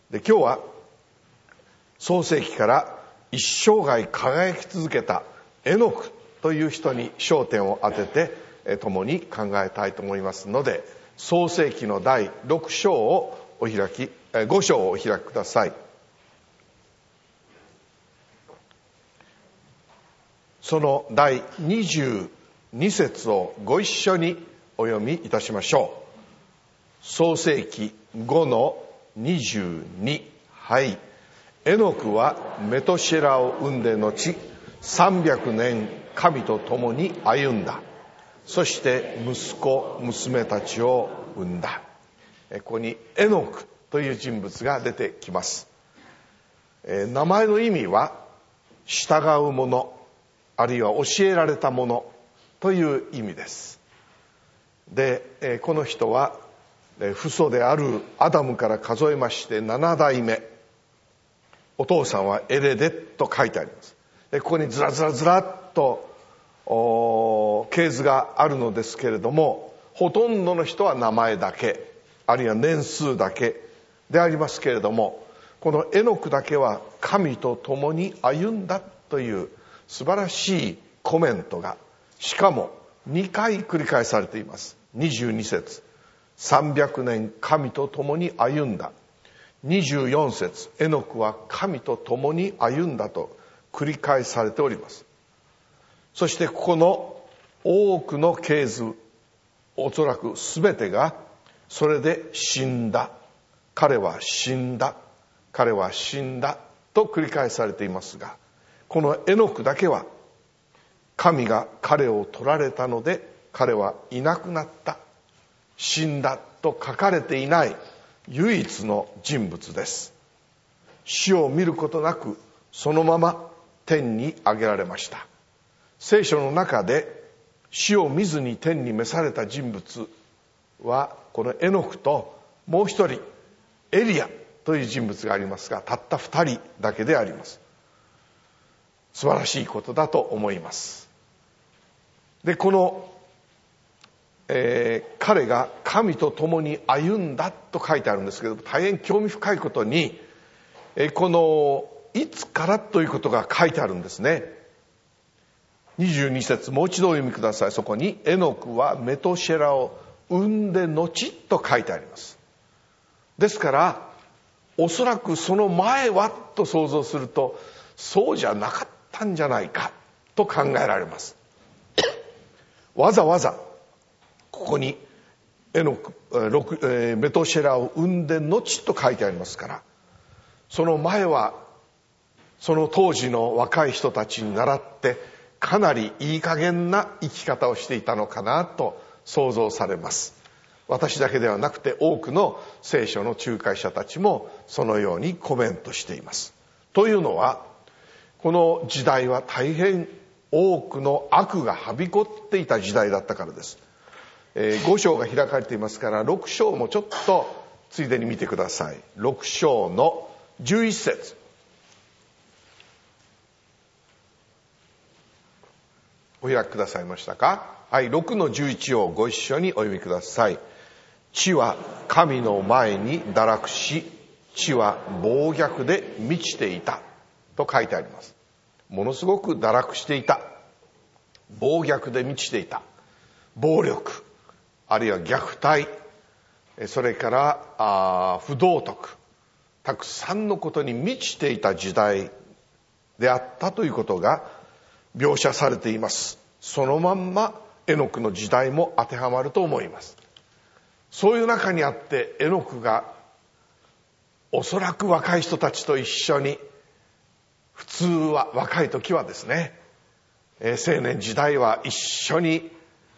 で、今日は創世記から一生涯輝き続けたエノクという人に焦点を当てて共に考えたいと思いますので、創世記の第6章を5章をお開きください。その第22節をご一緒にお読みいたしましょう。創世記5の22。はい。エノクはメトシェラを産んで後300年神と共に歩んだ。そして息子娘たちを産んだ。ここにエノクという人物が出てきます。名前の意味は従う者、あるいは教えられた者という意味です。で、この人は父祖であるアダムから数えまして7代目。お父さんはエレデと書いてあります。で、ここにずらずらずらっと系図があるのですけれども、ほとんどの人は名前だけ、あるいは年数だけでありますけれども、このエノクだけは神と共に歩んだという素晴らしいコメントが、しかも2回繰り返されています。22節、300年神と共に歩んだ。24節、エノクは神と共に歩んだと繰り返されております。そしてここの多くの系図、おそらく全てがそれで死んだ、彼は死んだ、彼は死んだと繰り返されていますが、このエノクだけは神が彼を取られたので彼はいなくなった、死んだと書かれていない唯一の人物です。死を見ることなくそのまま天に上げられました。聖書の中で死を見ずに天に召された人物はこのエノクともう一人エリアという人物がありますが、たった2人だけであります。素晴らしいことだと思います。で、この、彼が神と共に歩んだと書いてあるんですけど、大変興味深いことに、このいつからということが書いてあるんですね。22節、もう一度お読みください。そこにエノクはメトシェラを産んで後と書いてあります。ですからおそらくその前はと想像すると、そうじゃなかったんじゃないかと考えられます。わざわざここにエノク、メトシェラを産んで後と書いてありますから、その前はその当時の若い人たちに倣ってかなりいい加減な生き方をしていたのかなと想像されます。私だけではなくて多くの聖書の仲介者たちもそのようにコメントしています。というのは、この時代は大変多くの悪がはびこっていた時代だったからです。5章が開かれていますから、6章もちょっとついでに見てください。6章の11節。お開きくださいましたか。はい、6の11をご一緒にお読みください。地は神の前に堕落し、地は暴虐で満ちていたと書いてあります。ものすごく堕落していた、暴虐で満ちていた、暴力、あるいは虐待、それから不道徳、たくさんのことに満ちていた時代であったということが描写されています。そのまんまエノクの時代も当てはまると思います。そういう中にあってエノクがおそらく若い人たちと一緒に、普通は若い時はですね、青年時代は一緒に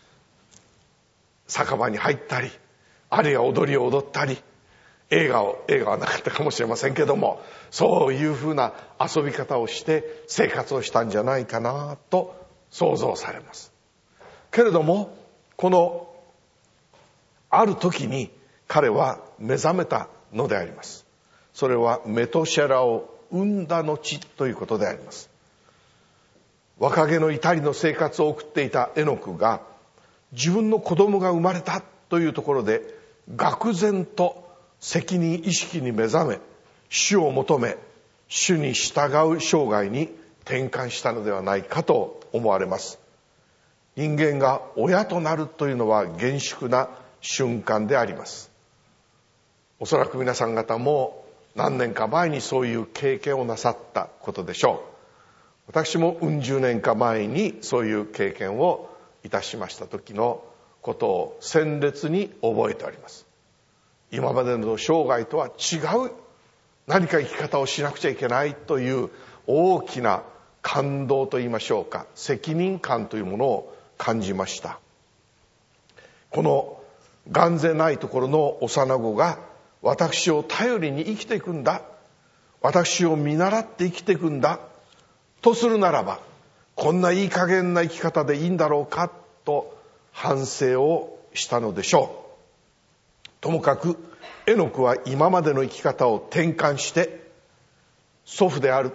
酒場に入ったり、あるいは踊りを踊ったり、映画はなかったかもしれませんけども、そういうふうな遊び方をして生活をしたんじゃないかなと想像されます。けれども、このある時に彼は目覚めたのであります。それはメトシェラを産んだ後ということであります。若気の至りの生活を送っていたエノクが自分の子供が生まれたというところで愕然と責任意識に目覚め、 主を求め主に従う生涯に転換したのではないかと思われます。人間が親となるというのは厳粛な瞬間であります。おそらく皆さん方も何年か前にそういう経験をなさったことでしょう。私も十年か前にそういう経験をいたしました時のことを鮮烈に覚えております。今までの生涯とは違う何か生き方をしなくちゃいけないという大きな感動といいましょうか、責任感というものを感じました。この眼前ないところの幼子が私を頼りに生きていくんだ、私を見習って生きていくんだとするならば、こんないい加減な生き方でいいんだろうかと反省をしたのでしょう。ともかくエノクは今までの生き方を転換して、始祖である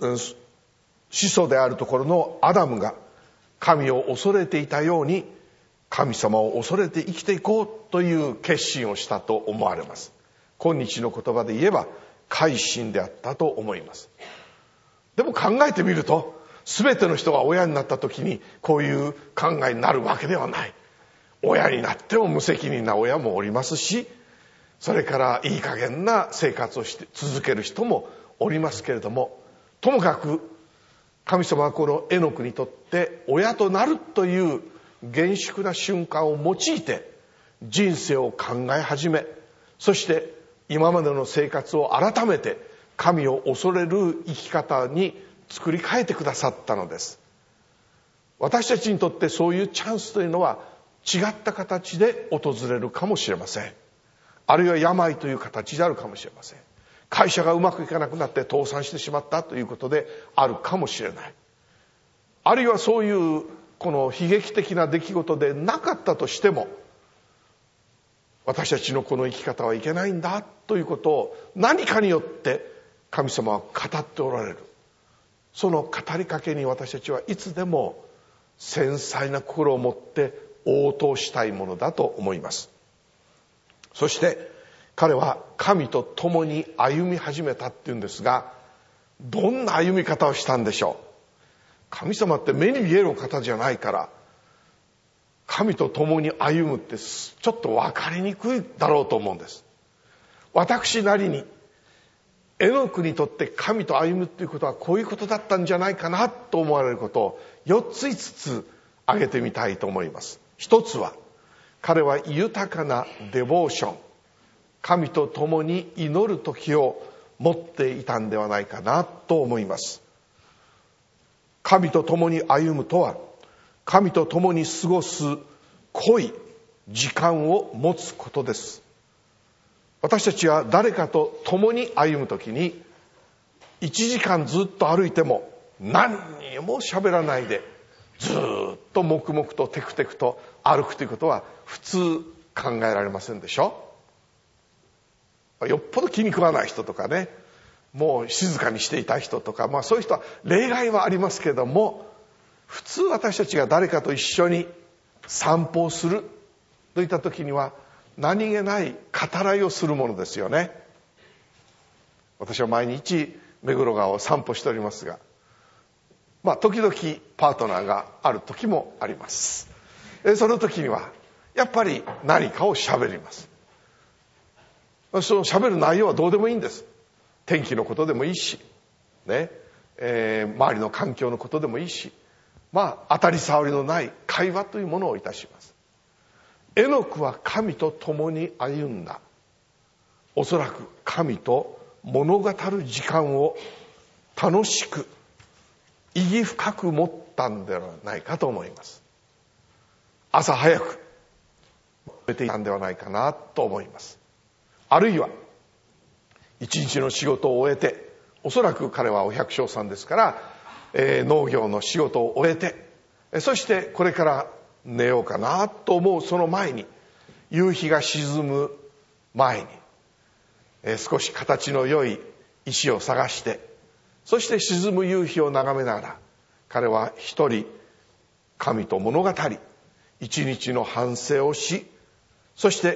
ところのアダムが神を恐れていたように、神様を恐れて生きていこうという決心をしたと思われます。今日の言葉で言えば改心であったと思います。でも考えてみると、全ての人が親になった時にこういう考えになるわけではない。親になっても無責任な親もおりますし、それからいい加減な生活をして続ける人もおりますけれども、ともかく神様はこのエノクにとって親となるという厳粛な瞬間を用いて人生を考え始め、そして今までの生活を改めて神を恐れる生き方に作り変えてくださったのです。私たちにとってそういうチャンスというのは違った形で訪れるかもしれません。あるいは病という形であるかもしれません。会社がうまくいかなくなって倒産してしまったということであるかもしれない。あるいはそういうこの悲劇的な出来事でなかったとしても、私たちのこの生き方はいけないんだということを何かによって神様は語っておられる。その語りかけに私たちはいつでも繊細な心を持って応答したいものだと思います。そして彼は神と共に歩み始めたっていうんですが、どんな歩み方をしたんでしょう。神様って目に見える方じゃないから、神と共に歩むってちょっと分かりにくいだろうと思うんです。私なりにエノクにとって神と歩むっていうことはこういうことだったんじゃないかなと思われることを4つ5つ挙げてみたいと思います。一つは、彼は豊かなデボーション、神と共に祈る時を持っていたんではないかなと思います。神と共に歩むとは、神と共に過ごす濃い時間を持つことです。私たちは誰かと共に歩むときに、1時間ずっと歩いても何にも喋らないでずっと黙々とテクテクと歩くということは普通考えられませんでしょ。よっぽど気に食わない人とかね、もう静かにしていた人とか、そういう人は例外はありますけれども、普通私たちが誰かと一緒に散歩をするといった時には何気ない語らいをするものですよね。私は毎日目黒川を散歩しておりますが、時々パートナーがある時もあります。その時にはやっぱり何かを喋ります。その喋る内容はどうでもいいんです。天気のことでもいいし、周りの環境のことでもいいし、当たり障りのない会話というものをいたします。エノクは神と共に歩んだ。おそらく神と物語る時間を楽しく意義深く持ったんではないかと思います。朝早く出ていたんではないかなと思います。あるいは一日の仕事を終えて、おそらく彼はお百姓さんですから、農業の仕事を終えて、そしてこれから寝ようかなと思うその前に、夕日が沈む前に、少し形の良い石を探して、そして沈む夕日を眺めながら、彼は一人神と物語、一日の反省をし、そして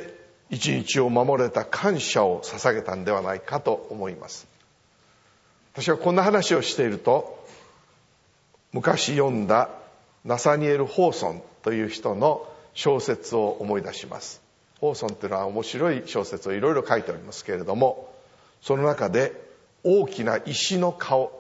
一日を守れた感謝を捧げたんではないかと思います。私はこんな話をしていると、昔読んだナサニエル・ホーソンという人の小説を思い出します。ホーソンというのは面白い小説をいろいろ書いておりますけれども、その中で大きな石の顔、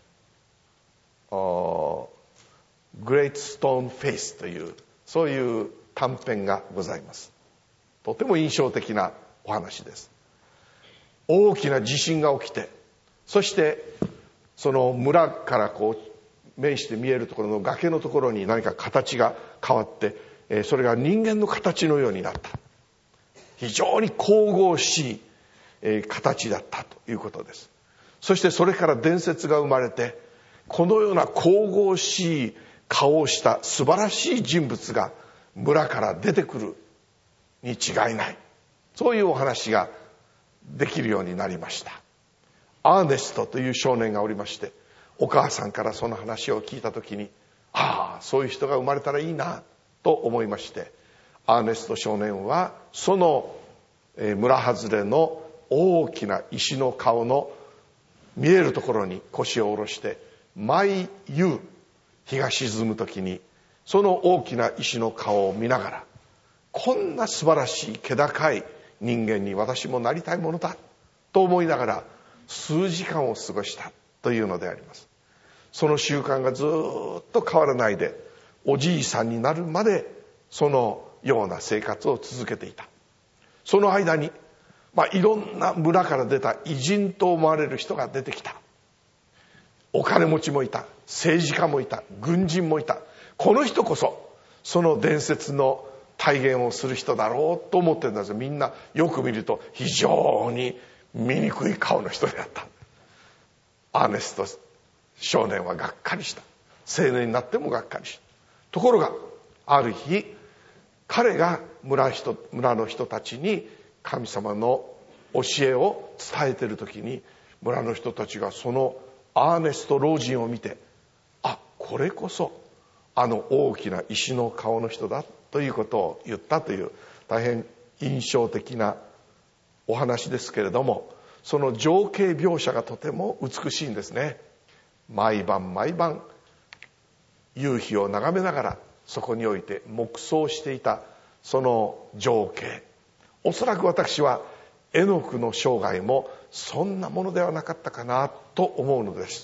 グレートストーンフェイスという、そういう短編がございます。とても印象的なお話です。大きな地震が起きて、そしてその村から面して見えるところの崖のところに何か形が変わって、それが人間の形のようになった。非常に神々しい形だったということです。そしてそれから伝説が生まれて、このような神々しい顔をした素晴らしい人物が村から出てくるに違いない。そういうお話ができるようになりました。アーネストという少年がおりまして、お母さんからその話を聞いたときに、そういう人が生まれたらいいなと思いまして、アーネスト少年はその村外れの大きな石の顔の見えるところに腰を下ろして、毎夕日が沈むときにその大きな石の顔を見ながら、こんな素晴らしい気高い人間に私もなりたいものだと思いながら数時間を過ごしたというのであります。その習慣がずっと変わらないで、おじいさんになるまでそのような生活を続けていた。その間に、いろんな村から出た偉人と思われる人が出てきた。お金持ちもいた、政治家もいた、軍人もいた。この人こそその伝説の体現をする人だろうと思ってるんですよ。みんなよく見ると非常に醜い顔の人であった。アーネスト少年はがっかりした。青年になってもがっかりした。ところがある日、彼が村の人たちに神様の教えを伝えている時に、村の人たちがそのアーネスト老人を見て、これこそあの大きな石の顔の人だということを言ったという、大変印象的なお話ですけれども、その情景描写がとても美しいんですね。毎晩毎晩夕日を眺めながらそこにおいて黙想していたその情景、おそらく私はエノクの生涯もそんなものではなかったかなと思うのです。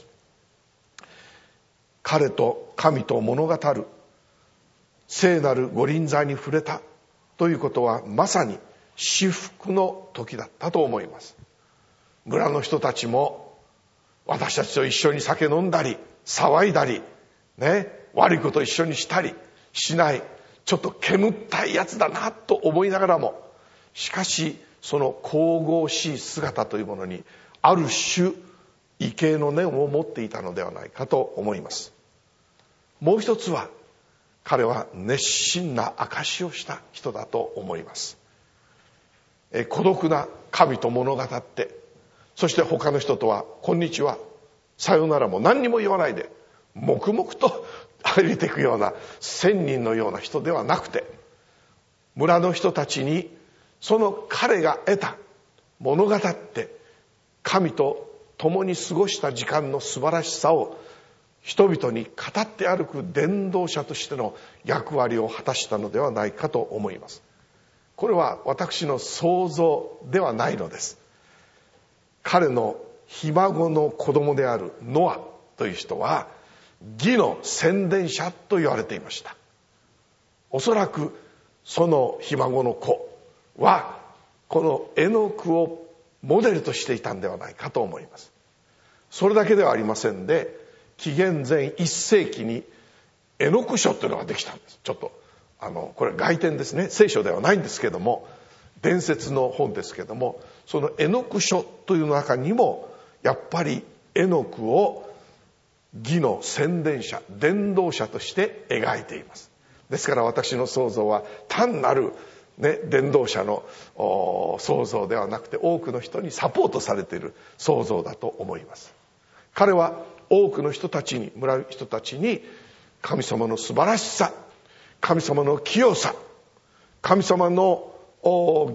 彼と神と物語る聖なる御臨在に触れたということは、まさに至福の時だったと思います。村の人たちも私たちと一緒に酒飲んだり騒いだり悪いことを一緒にしたりしない、ちょっと煙ったいやつだなと思いながらも、しかしその神々しい姿というものにある種畏敬の念を持っていたのではないかと思います。もう一つは、彼は熱心な証しをした人だと思います。孤独な神と物語って、そして他の人とはこんにちはさよならも何にも言わないで黙々と歩いていくような仙人のような人ではなくて、村の人たちにその彼が得た物語って神と共に過ごした時間の素晴らしさを人々に語って歩く伝道者としての役割を果たしたのではないかと思います。これは私の想像ではないのです。彼のひ孫の子供であるノアという人は義の宣伝者と言われていました。おそらくそのひ孫の子はこのエノクをモデルとしていたんではないかと思います。それだけではありませんで、紀元前1世紀にエノク書というのができたんです。ちょっとこれ外典ですね、聖書ではないんですけども、伝説の本ですけども、そのエノク書という中にもやっぱりエノクを義の宣伝者、伝道者として描いています。ですから私の想像は単なる伝道者の想像ではなくて、多くの人にサポートされている想像だと思います。彼は多くの人たちに、村の人たちに神様の素晴らしさ、神様の清さ、神様の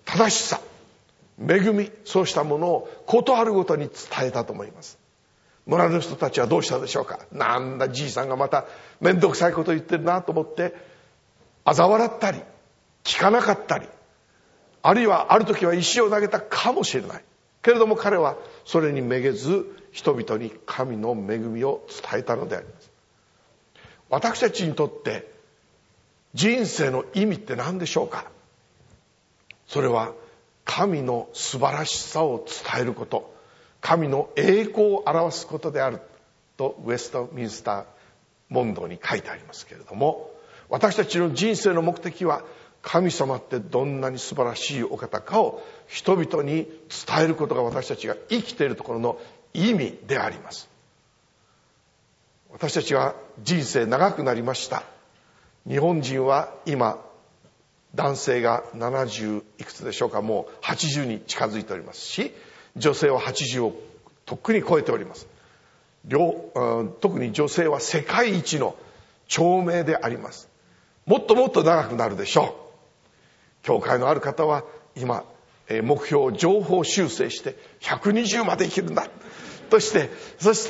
正しさ、恵み、そうしたものをことあるごとに伝えたと思います。村の人たちはどうしたでしょうか。なんだじいさんがまた面倒くさいこと言ってるなと思って嘲笑ったり聞かなかったり、あるいはある時は石を投げたかもしれないけれども、彼はそれにめげず人々に神の恵みを伝えたのであります。私たちにとって人生の意味って何でしょうか。それは神の素晴らしさを伝えること、神の栄光を表すことであるとウェストミンスター問答に書いてありますけれども、私たちの人生の目的は神様ってどんなに素晴らしいお方かを人々に伝えることが私たちが生きているところの意味であります。私たちは人生長くなりました。日本人は今男性が70いくつでしょうか、もう80に近づいておりますし、女性は80をとっくに超えております。特に女性は世界一の長命であります。もっともっと長くなるでしょう。教会のある方は今目標を上方修正して120まで生きるんだとして、そして、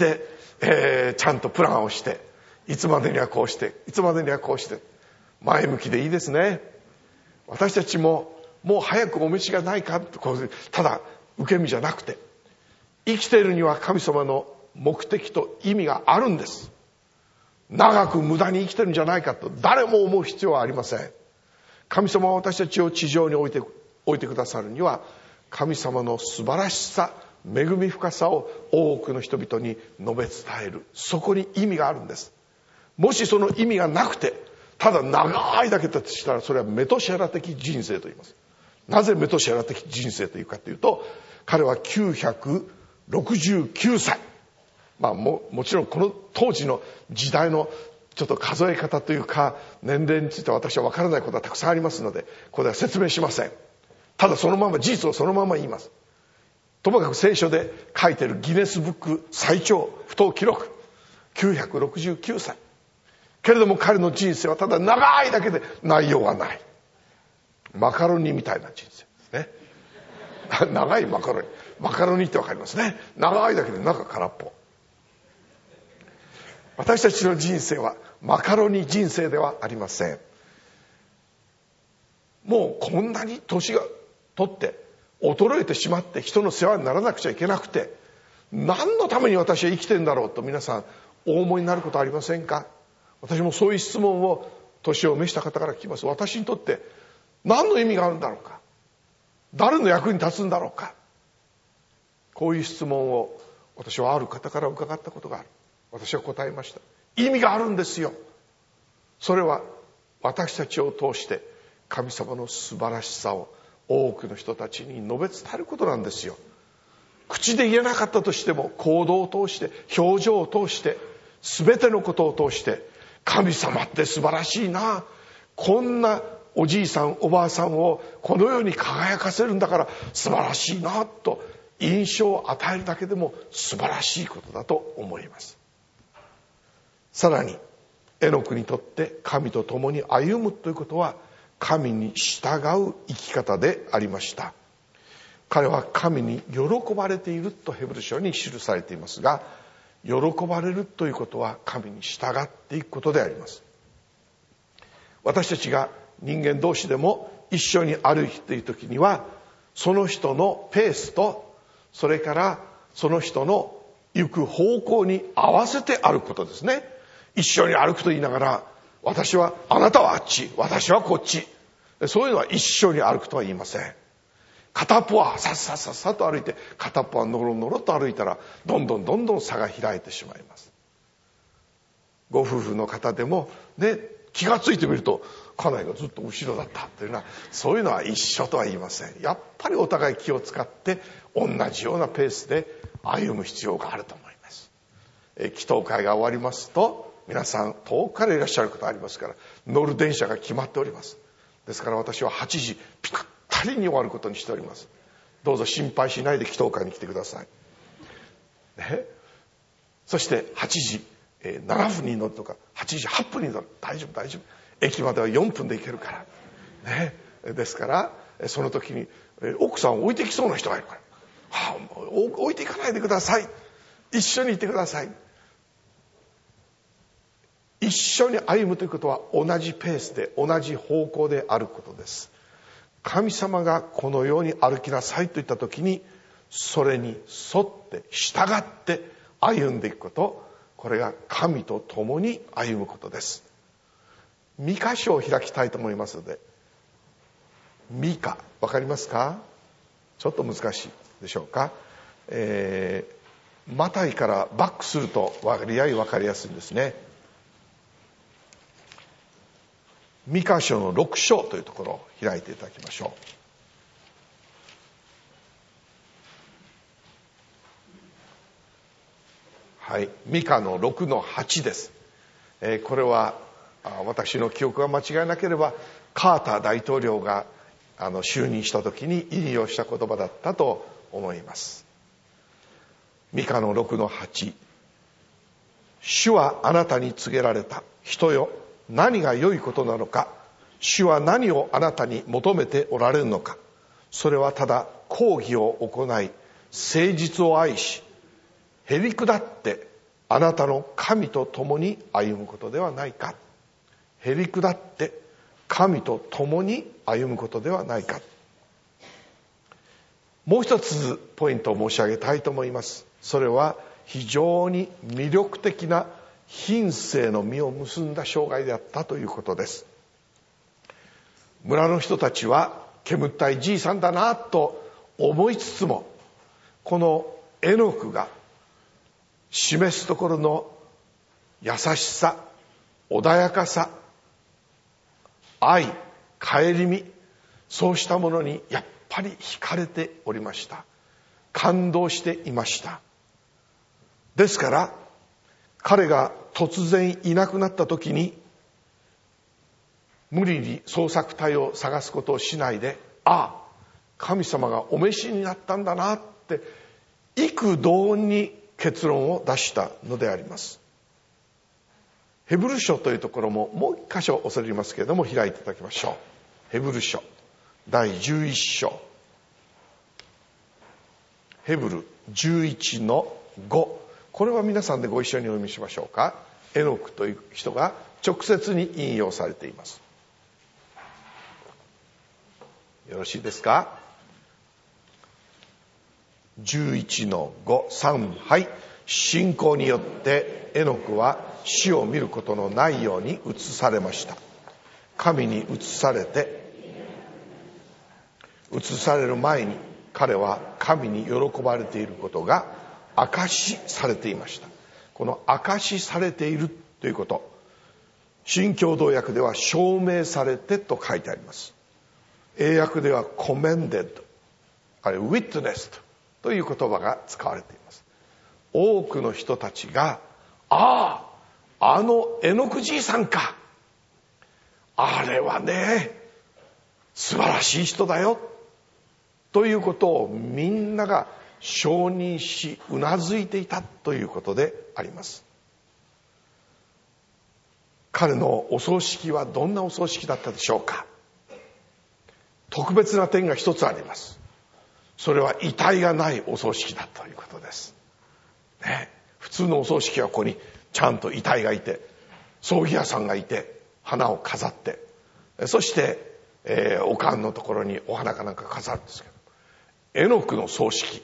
ちゃんとプランをして、いつまでにはこうして、いつまでにはこうして、前向きでいいですね。私たちももう早くお召しがないかと、ただ受け身じゃなくて、生きているには神様の目的と意味があるんです。長く無駄に生きてるんじゃないかと誰も思う必要はありません。神様は私たちを地上に置いてくださるには、神様の素晴らしさ、恵み深さを多くの人々に述べ伝える、そこに意味があるんです。もしその意味がなくてただ長いだけだとしたら、それはメトシェラ的人生と言います。なぜメトシェラ的人生というかというと、彼は969歳、もちろんこの当時の時代のちょっと数え方というか年齢については私は分からないことはたくさんありますので、これは説明しません。ただそのまま事実をそのまま言います。ともかく聖書で書いているギネスブック最長不当記録969歳けれども、彼の人生はただ長いだけで内容はない。マカロニみたいな人生ですね。長いマカロニってわかりますね。長いだけで中空っぽ。私たちの人生はマカロニ人生ではありません。もうこんなに年が取って衰えてしまって人の世話にならなくちゃいけなくて、何のために私は生きてんだろうと皆さんお思いになることありませんか。私もそういう質問を年を召した方から聞きます。私にとって何の意味があるんだろうか、誰の役に立つんだろうか、こういう質問を私はある方から伺ったことがある。私は答えました。意味があるんですよ。それは私たちを通して神様の素晴らしさを多くの人たちに述べ伝えることなんですよ。口で言えなかったとしても行動を通して、表情を通して、全てのことを通して、神様って素晴らしいな、こんなおじいさんおばあさんをこのように輝かせるんだから素晴らしいなと印象を与えるだけでも素晴らしいことだと思います。さらにエノクにとって神と共に歩むということは神に従う生き方でありました。彼は神に喜ばれているとヘブル書に記されていますが、喜ばれるということは神に従っていくことであります。私たちが人間同士でも一緒に歩いている時には、その人のペースと、それからその人の行く方向に合わせて歩くことですね。一緒に歩くと言いながら、あなたはあっち、私はこっち、そういうのは一緒に歩くとは言いません。片っぽはさっさっさっさと歩いて、片っぽはのろのろと歩いたらどんどん差が開いてしまいます。ご夫婦の方でもね、気がついてみると家内がずっと後ろだったというのは、そういうのは一緒とは言いません。やっぱりお互い気を使って同じようなペースで歩む必要があると思います。祈祷会が終わりますと、皆さん遠くからいらっしゃることありますから、乗る電車が決まっております。ですから私は8時ピタッたりに終わることにしております。どうぞ心配しないで祈祷会に来てください、ね、そして8時7分に乗るとか8時8分に乗る、大丈夫、駅までは4分で行けるから、ね、ですからその時に奥さんを置いてきそうな人がいるから、置いていかないでください、一緒にいてください。一緒に歩むということは同じペースで同じ方向で歩くことです。神様がこのように歩きなさいと言った時に、それに沿って従って歩んでいくこと、これが神と共に歩むことです。ミカ書を開きたいと思いますので、ミカわかりますか？ちょっと難しいでしょうか。マタイからバックすると割合分かりやすいんですね。ミカ書の6章というところを開いていただきましょう。はい、ミカの6の8です。これは私の記憶が間違いなければカーター大統領が就任した時に引用した言葉だったと思います。ミカの6の8、主はあなたに告げられた。人よ、何が良いことなのか。主は何をあなたに求めておられるのか。それはただ公義を行い、誠実を愛し、へり下ってあなたの神と共に歩むことではないか。へり下って神と共に歩むことではないか。もう一つポイントを申し上げたいと思います。それは非常に魅力的な品性の実を結んだ生涯であったということです。村の人たちは煙ったいじいさんだなと思いつつも、このエノクが示すところの優しさ、穏やかさ、愛、顧み、そうしたものにやっぱり惹かれておりました。感動していました。ですから彼が突然いなくなった時に、無理に捜索隊を探すことをしないで、神様がお召しになったんだなって幾度に結論を出したのであります。ヘブル書というところももう一箇所恐れ入りますけれども開いていただきましょう。ヘブル書第11章、ヘブル11の5、これは皆さんでご一緒にお読みしましょうか。エノクという人が直接に引用されています。よろしいですか。11の5、3、はい。信仰によってエノクは死を見ることのないように移されました。神に移される前に彼は神に喜ばれていることが証しされていました。この証しされているということ、新共同訳では証明されてと書いてあります。英訳では commended、 あるいは witnessed という言葉が使われています。多くの人たちが、あのエノクじいさんか、あれはね素晴らしい人だよということをみんなが承認しうなずいていたということであります。彼のお葬式はどんなお葬式だったでしょうか。特別な点が一つあります。それは遺体がないお葬式だということです、ね。普通のお葬式はここにちゃんと遺体がいて、葬儀屋さんがいて花を飾って、そして、おかんのところにお花かなんか飾るんですけど、エノクの葬式、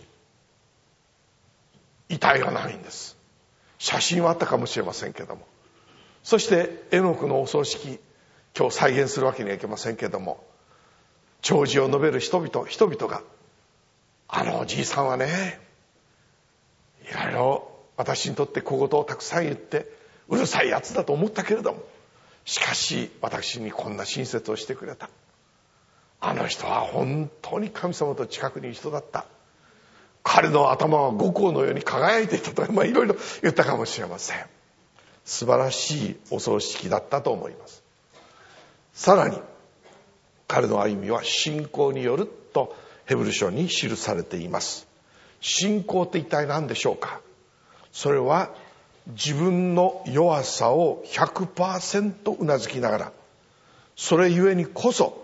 遺体がないんです。写真はあったかもしれませんけども、そしてエノクのお葬式、今日再現するわけにはいけませんけども、弔辞を述べる人々が、あのおじいさんはね、いろいろ私にとって小言をたくさん言ってうるさいやつだと思ったけれども、しかし私にこんな親切をしてくれた。あの人は本当に神様と近くにいる人だった。彼の頭は五光のように輝いていたと、いろいろ言ったかもしれません。素晴らしいお葬式だったと思います。さらに彼の歩みは信仰によるとヘブル書に記されています。信仰って一体何でしょうか。それは自分の弱さを 100% うなずきながら、それゆえにこそ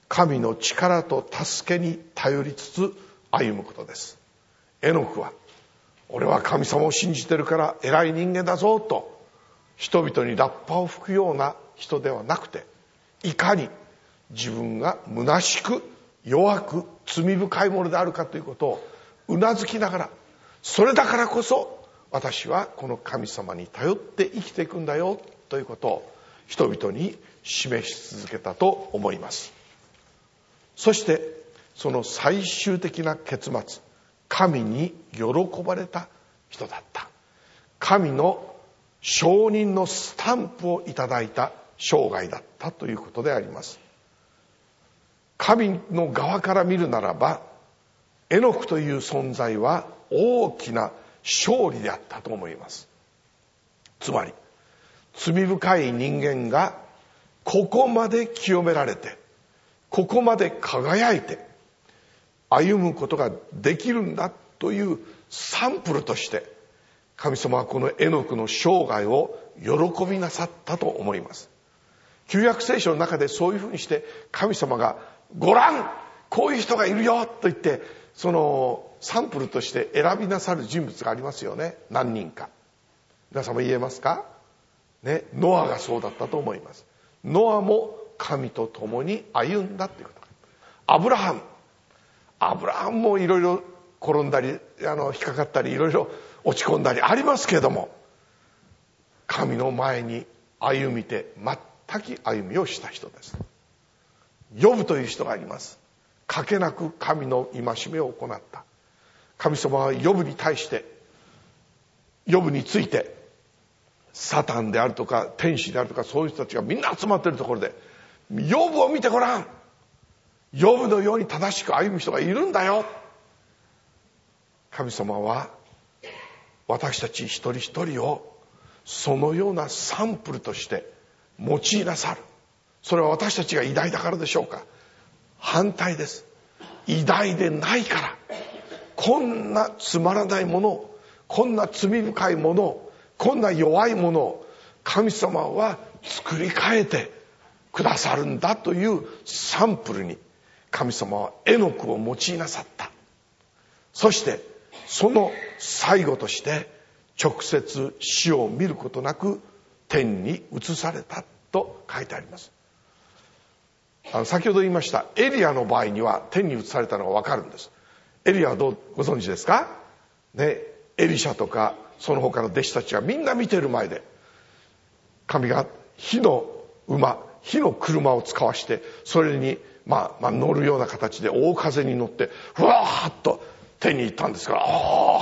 神の力と助けに頼りつつ歩むことです。エノクは、俺は神様を信じてるから偉い人間だぞと人々にラッパを吹くような人ではなくて、いかに自分が虚しく弱く罪深いものであるかということをうなずきながら、それだからこそ私はこの神様に頼って生きていくんだよということを人々に示し続けたと思います。そしてその最終的な結末、神に喜ばれた人だった。神の承認のスタンプをいただいた生涯だったということであります。神の側から見るならば、エノクという存在は大きな勝利であったと思います。つまり罪深い人間がここまで清められて、ここまで輝いて歩むことができるんだというサンプルとして、神様はこのエノクの生涯を喜びなさったと思います。旧約聖書の中でそういうふうにして神様がご覧こういう人がいるよと言って、そのサンプルとして選びなさる人物がありますよね。何人か皆様言えますかね。ノアがそうだったと思います。ノアも神と共に歩んだということ。アブラハムもいろいろ転んだり引っかかったりいろいろ落ち込んだりありますけれども、神の前に歩みて全く歩みをした人です。ヨブという人がいます。かけなく神の戒めを行った。神様はヨブに対して、ヨブについてサタンであるとか天使であるとかそういう人たちがみんな集まっているところで、ヨブを見てごらん、ヨブのように正しく歩む人がいるんだよ。神様は私たち一人一人をそのようなサンプルとして用いなさる。それは私たちが偉大だからでしょうか。反対です。偉大でないから、こんなつまらないもの、こんな罪深いもの、こんな弱いものを神様は作り変えてくださるんだというサンプルに神様はエノクを用いなさった。そしてその最後として直接死を見ることなく天に移されたと書いてあります。先ほど言いましたエリアの場合には天に移されたのが分かるんです。エリアはご存知ですかね。エリシャとかその他の弟子たちがみんな見てる前で、神が火の馬、火の車を使わして、それに乗るような形で大風に乗ってふわーっと天に行ったんですから、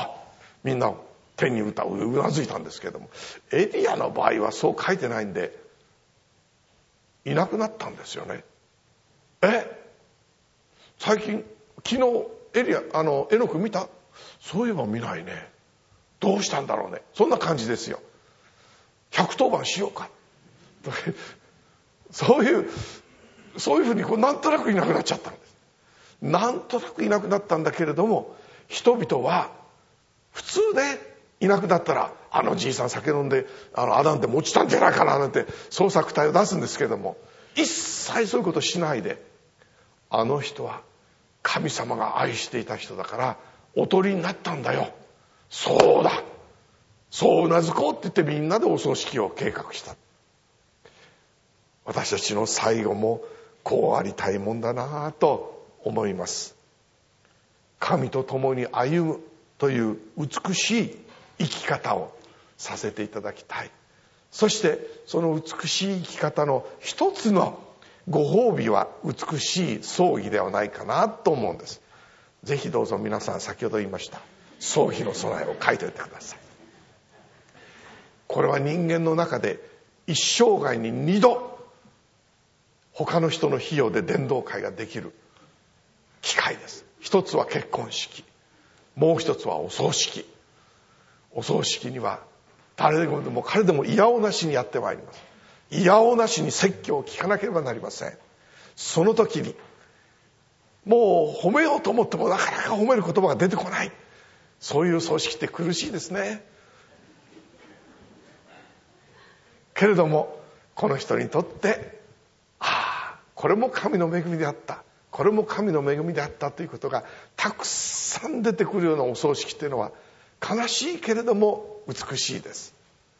みんな天にうなずいたんですけれども、エリアの場合はそう書いてないんでいなくなったんですよね。最近昨日エノク見た？そういえば見ないね。どうしたんだろうね。そんな感じですよ。110番しようかそういうふうになんとなくいなくなっちゃったんです。なんとなくいなくなったんだけれども、人々は普通でいなくなったら、あのじいさん酒飲んでアダンでも落ちたんじゃないかななんて捜索隊を出すんですけれども、一切そういうことしないで、あの人は神様が愛していた人だからおとりになったんだよ、そうだ、そううなずこうって言ってみんなでお葬式を計画した。私たちの最後もこうありたいもんだなと思います。神と共に歩むという美しい生き方をさせていただきたい。そしてその美しい生き方の一つのご褒美は美しい葬儀ではないかなと思うんです。ぜひどうぞ皆さん、先ほど言いました葬儀の備えを書いておいてください。これは人間の中で一生涯に2度他の人の費用で伝道会ができる機会です。一つは結婚式、もう一つはお葬式。お葬式には誰でも彼でもいやおなしにやってまいります。いやおなしに説教を聞かなければなりません。その時にもう褒めようと思ってもなかなか褒める言葉が出てこない。そういう葬式って苦しいですね。けれどもこの人にとってこれも神の恵みであった、これも神の恵みであったということがたくさん出てくるようなお葬式というのは悲しいけれども美しいです。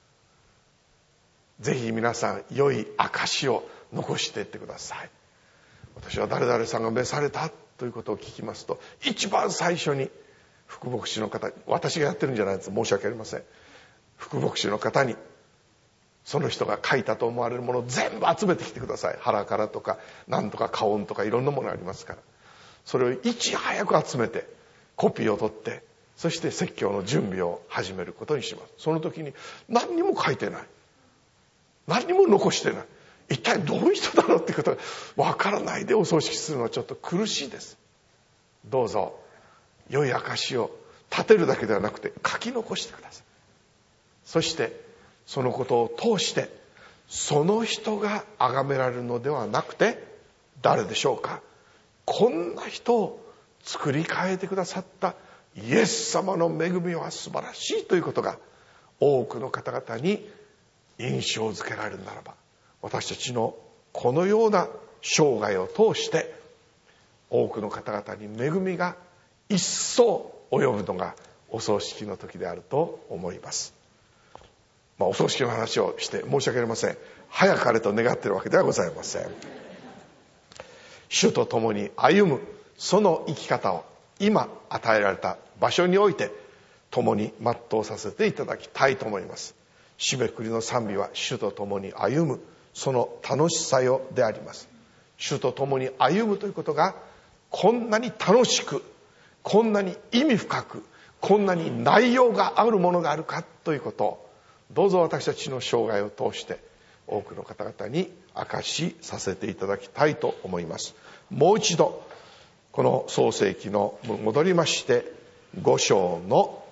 ぜひ皆さん良い証を残していってください。私は誰々さんが召されたということを聞きますと、一番最初に副牧師の方、私がやってるんじゃないです、申し訳ありません、副牧師の方にその人が書いたと思われるものを全部集めてきてください。腹からとかなんとか花音とかいろんなものがありますから、それをいち早く集めてコピーを取って、そして説教の準備を始めることにします。その時に何にも書いてない、何にも残してない、一体どういう人だろうっていうことがわからないでお葬式するのはちょっと苦しいです。どうぞ良い証を立てるだけではなくて書き残してください。そしてそのことを通してその人が崇められるのではなくて、誰でしょうか、こんな人を作り変えてくださったイエス様の恵みは素晴らしいということが多くの方々に印象づけられるならば、私たちのこのような生涯を通して多くの方々に恵みが一層及ぶのがお葬式の時であると思います。お葬式の話をして申し訳ありません。早かれと願っているわけではございません。主と共に歩むその生き方を今与えられた場所において共に全うさせていただきたいと思います。締めくくりの賛美は主と共に歩むその楽しさよであります。主と共に歩むということがこんなに楽しく、こんなに意味深く、こんなに内容があるものがあるかということを、どうぞ私たちの生涯を通して多くの方々に明かしさせていただきたいと思います。もう一度この創世記の戻りまして5章の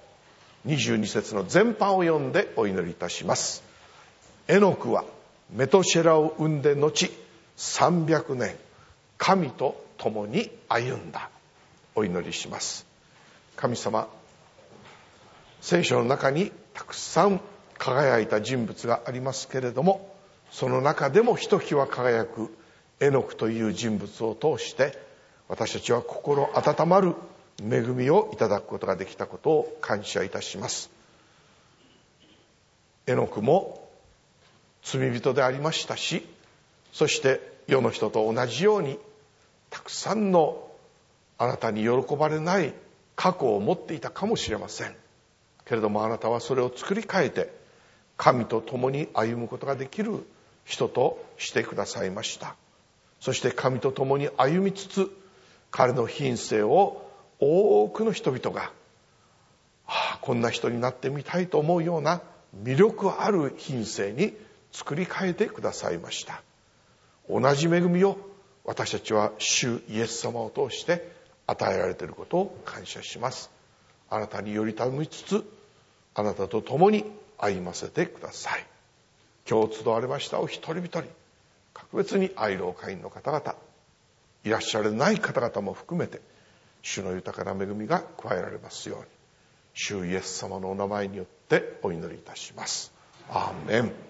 22節の前半を読んでお祈りいたします。エノクはメトシェラを生んで後300年神と共に歩んだ。お祈りします。神様、聖書の中にたくさん輝いた人物がありますけれども、その中でもひときわ輝くエノクという人物を通して私たちは心温まる恵みをいただくことができたことを感謝いたします。エノクも罪人でありましたし、そして世の人と同じようにたくさんのあなたに喜ばれない過去を持っていたかもしれませんけれども、あなたはそれを作り変えて神と共に歩むことができる人としてくださいました。そして神と共に歩みつつ、彼の品性を多くの人々が、こんな人になってみたいと思うような魅力ある品性に作り変えてくださいました。同じ恵みを私たちは主イエス様を通して与えられていることを感謝します。あなたにより頼みつつ、あなたと共に歩ませてください。今日集われましたお一人一人、格別に愛老会員の方々、いらっしゃらない方々も含めて、主の豊かな恵みが加えられますように、主イエス様のお名前によってお祈りいたします。アーメン。